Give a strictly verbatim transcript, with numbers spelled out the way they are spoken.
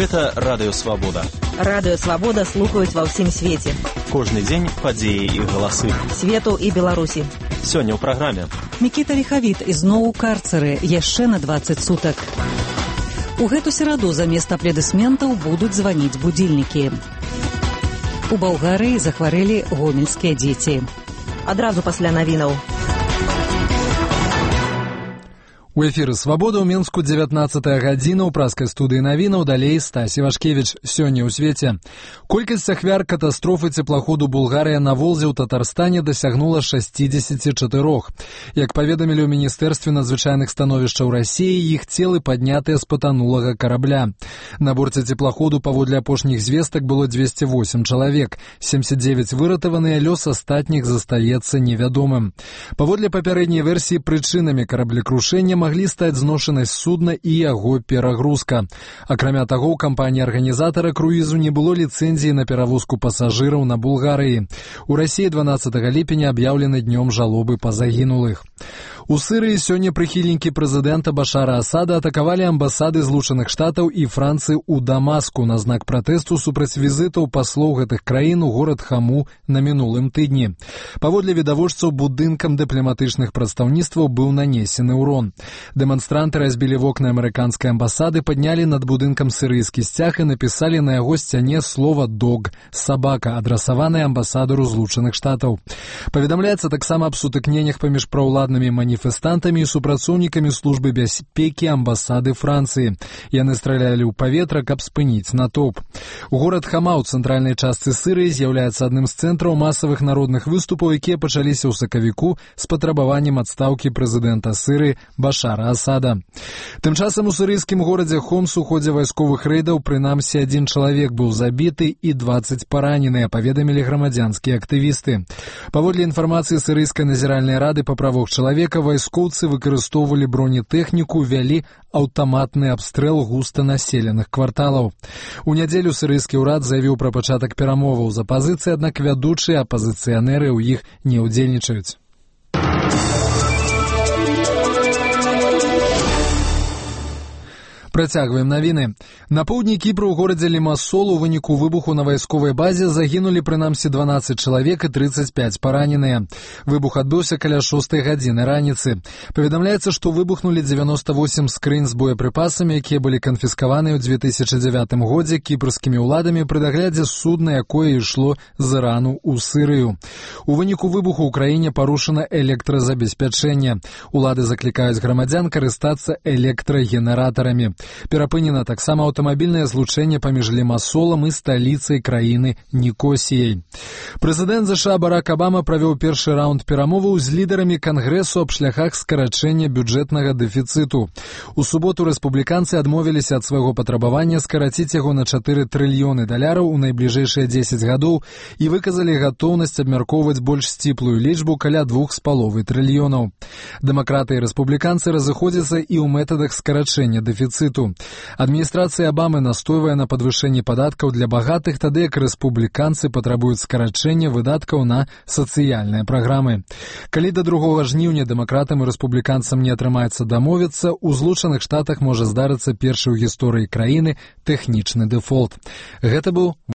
Гэта Радыё Свабода. Радыё Свабода слухаюць ва ўсім свеце. Кожны дзень падзеі і галасы. Свету і Беларусі. Сёння ў праграме. Мікіта Ліхавіт ізноў у карцеры яшчэ на дваццаць сутак. У гэту сераду замест аплодысментаў будуць званіць будзільнікі. У Балгарыі захварэлі гомельскія дзеці. Адразу пасля навінаў. У эфіры «Свабода» ў Мінску дзевятнаццатая гадзіна ў праскай студыі навінаў, далей Стась Івашкевіч. Сёння ў свеце. Колькасць ахвяр катастрофы цеплаходу «Булгарыя» на Волзе ў Татарстане дасягнула шэсцідзесяці чатырох. Як паведамілі ў Міністэрстве надзвычайных становішчаў Расіі, іх целы паднятыя з патанулага карабля. На борце цеплаходу паводле апошніх звестак было дзвесце восем чалавек. семьдесят девять выратаваныя, лёс астатніх застаецца невядомым. Паводле папярэдняй версіі, прычынамі караблекрушэння маглі стаць зношанасць судна і яго перагрузка. Акрамя таго, у кампаніі-арганізатара круізу не было ліцэнзіі на перавозку пасажыраў на Булгарыі. У Расіі дванаццатага ліпеня аб'яўлены днём жалобы па загінулых. У Сырыі сёння прыхільнікі прэзідэнта Башара Асада атакавалі амбасады Злучаных Штатаў і Францыі ў Дамаску на знак пратэсту супраць візітаў паслоў гэтых краін у горад Хаму на мінулым тыдні. Паводле відавочцаў, будынкам дыпламатычных прадстаўніцтваў быў нанесены ўрон. Дэманстранты разбілі вокны амерыканскай амбасады, паднялі над будынкам сырыйскі сцяг і напісалі на яго сцяне слова «дог» – «сабака», адрасаванае амбасадару Злучаных Штатаў. Паведамляецца таксама аб сутыкненнях паміж праўладнымі маніфестантамі і супрацоўнікамі службы бяспекі амбасады Францыі. Яны стралялі ў паветра, каб спыніць натоўп. Горад Хама ў цэнтральнай частцы Сырыі з'яўляецца адным з цэнтраў масавых народных выступаў, якія пачаліся ў сакавіку з патрабаваннем адстаўкі прэзідэнта Сырыі Башара Асада. Тым часам у сырыйскім горадзе Хомс у ходзе вайсковых рэйдаў прынамсі адзін чалавек быў забіты і дваццаць параненыя, паведамілі грамадзянскія актывісты. Паводле інфармацыі сырыйскай назіральнай рады па правах чалавека, вайскоўцы выкарыстоўвалі бронетэхніку, вялі аўтаматны абстрэл густанаселеных кварталаў. У нядзелю сырыйскі ўрад заявіў пра пачатак перамоваў з апазіцыяй, аднак вядучыя апазіцыянеры ў іх не ўдзельнічаюць. Працягваем навіны. На поўдні Кіпра ў горадзе Лімасол у выніку выбуху на вайсковай базе загінулі прынамсі дванаццаць чалавек і трыццаць пяць параненыя. Выбух адбыўся каля шостай гадзіны раніцы. Паведамляецца, што выбухнулі дзевяноста восем скрынь з боепрыпасамі, якія былі канфіскаваныя ў дзве тысячы дзявятым годзе кіпрскімі ўладамі пры даглядзе судна, якое ішло з Ірану ў Сырыю. У выніку выбуху ў краіне парушана электразабеспячэнне. Улады заклікаюць грамадзян карыстацца электрагенератарамі. Перапынена таксама аўтамабільнае злучэнне паміж Лімасолам і сталіцай краіны Нікосіяй. Прэзідэнт ЗША Барак Абама правёў першы раунд перамоваў з лідарамі кангрэсу аб шляхах скарачэння бюджэтнага дэфіцыту. У суботу рэспубліканцы адмовіліся ад свайго патрабавання скараціць яго на чатыры трыльёны даляраў у найбліжэйшыя дзесяць гадоў і выказалі гатоўнасць абмяркоўваць больш сціплую лічбу каля двух з паловай трыльёнаў. Дэмакраты і рэспубліканцы разыходзяцца і ў метадах скарачэння дэфіцыту. Адміністрацыя Абамы настойвае на падвышэнні падаткаў для багатых, тады як рэспубліканцы патрабуюць скарачэння выдаткаў на сацыяльныя праграмы. Калі да другога жніўня дэмакратам і рэспубліканцам не атрымаецца дамовіцца, у Злучаных Штатах можа здарыцца першы ў гісторыі краіны тэхнічны дэфолт. Гэта быў